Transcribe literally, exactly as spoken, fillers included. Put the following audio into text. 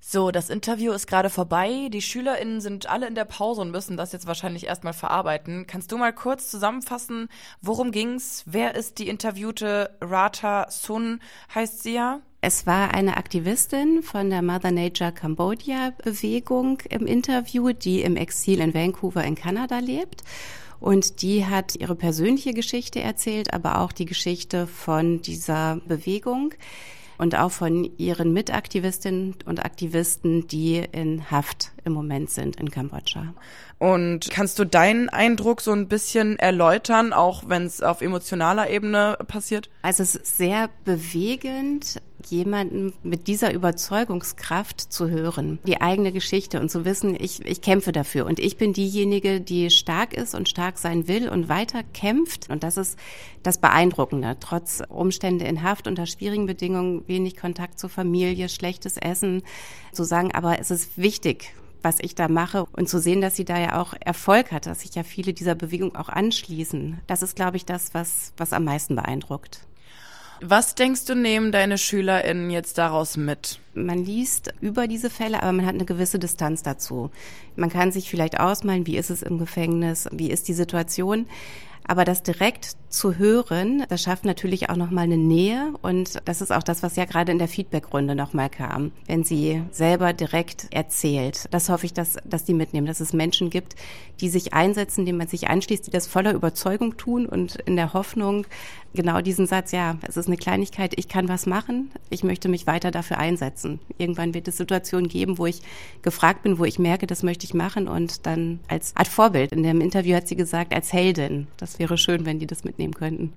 So, das Interview ist gerade vorbei. Die SchülerInnen sind alle in der Pause und müssen das jetzt wahrscheinlich erstmal verarbeiten. Kannst du mal kurz zusammenfassen, worum ging's? Wer ist die interviewte? Ratha Sun heißt sie ja. Es war eine Aktivistin von der Mother Nature Cambodia Bewegung im Interview, die im Exil in Vancouver in Kanada lebt. Und die hat ihre persönliche Geschichte erzählt, aber auch die Geschichte von dieser Bewegung und auch von ihren Mitaktivistinnen und Aktivisten, die in Haft im Moment sind in Kambodscha. Und kannst du deinen Eindruck so ein bisschen erläutern, auch wenn es auf emotionaler Ebene passiert? Also es ist sehr bewegend, jemanden mit dieser Überzeugungskraft zu hören, die eigene Geschichte und zu wissen, ich, ich kämpfe dafür und ich bin diejenige, die stark ist und stark sein will und weiter kämpft. Und das ist das Beeindruckende, trotz Umstände in Haft, unter schwierigen Bedingungen, wenig Kontakt zur Familie, schlechtes Essen, zu sagen, aber es ist wichtig, was ich da mache und zu sehen, dass sie da ja auch Erfolg hat, dass sich ja viele dieser Bewegung auch anschließen. Das ist, glaube ich, das, was, was am meisten beeindruckt. Was denkst du, nehmen deine SchülerInnen jetzt daraus mit? Man liest über diese Fälle, aber man hat eine gewisse Distanz dazu. Man kann sich vielleicht ausmalen, wie ist es im Gefängnis, wie ist die Situation. Aber das direkt zu hören, das schafft natürlich auch nochmal eine Nähe. Und das ist auch das, was ja gerade in der Feedbackrunde nochmal kam. Wenn sie selber direkt erzählt. Das hoffe ich, dass, dass die mitnehmen, dass es Menschen gibt, die sich einsetzen, denen man sich anschließt, die das voller Überzeugung tun und in der Hoffnung, genau diesen Satz, ja, es ist eine Kleinigkeit, ich kann was machen, ich möchte mich weiter dafür einsetzen. Irgendwann wird es Situationen geben, wo ich gefragt bin, wo ich merke, das möchte ich machen und dann als Art Vorbild. In dem Interview hat sie gesagt, als Heldin. Das wäre schön, wenn die das mitnehmen könnten.